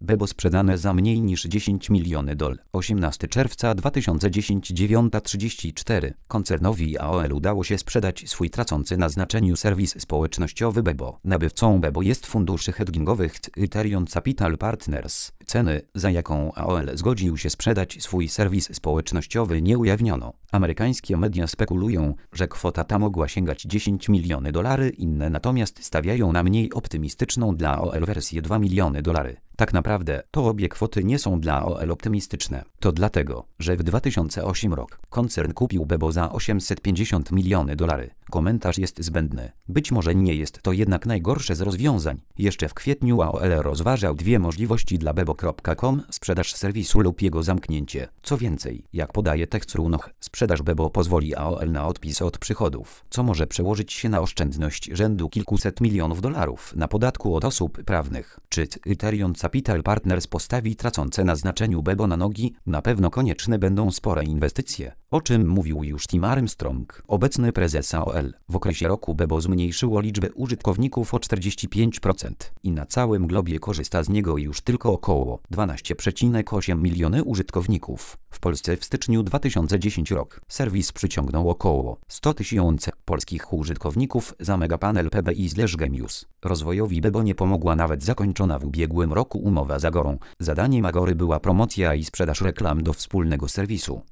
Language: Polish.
Bebo sprzedane za mniej niż 10 miliony $. 18 czerwca 2010 9:34. Koncernowi AOL udało się sprzedać swój tracący na znaczeniu serwis społecznościowy Bebo. Nabywcą Bebo jest funduszy hedgingowych Criterion Capital Partners. Ceny, za jaką AOL zgodził się sprzedać swój serwis społecznościowy, nie ujawniono. Amerykańskie media spekulują, że kwota ta mogła sięgać 10 miliony $, inne natomiast stawiają na mniej optymistyczną dla AOL wersję 2 miliony $. Tak naprawdę, to obie kwoty nie są dla AOL optymistyczne. To dlatego, że w 2008 roku koncern kupił Bebo za 850 miliony $. Komentarz jest zbędny. Być może nie jest to jednak najgorsze z rozwiązań. Jeszcze w kwietniu AOL rozważał dwie możliwości dla Bebo.com: sprzedaż serwisu lub jego zamknięcie. Co więcej, jak podaje tekst Runoch, sprzedaż Bebo pozwoli AOL na odpis od przychodów, co może przełożyć się na oszczędność rzędu kilkuset milionów dolarów na podatku od osób prawnych. Czy Criterion Capital Partners postawi tracące na znaczeniu Bebo na nogi? Na pewno konieczne będą spore inwestycje, o czym mówił już Tim Armstrong, obecny prezes AOL. W okresie roku Bebo zmniejszyło liczbę użytkowników o 45% i na całym globie korzysta z niego już tylko około 12,8 miliony użytkowników. W Polsce w styczniu 2010 roku serwis przyciągnął około 100 tysięcy polskich użytkowników za Megapanel PBI/Gemius. Rozwojowi Bebo nie pomogła nawet zakończona w ubiegłym roku umowa z Agorą. Zadaniem Agory była promocja i sprzedaż reklam do wspólnego serwisu.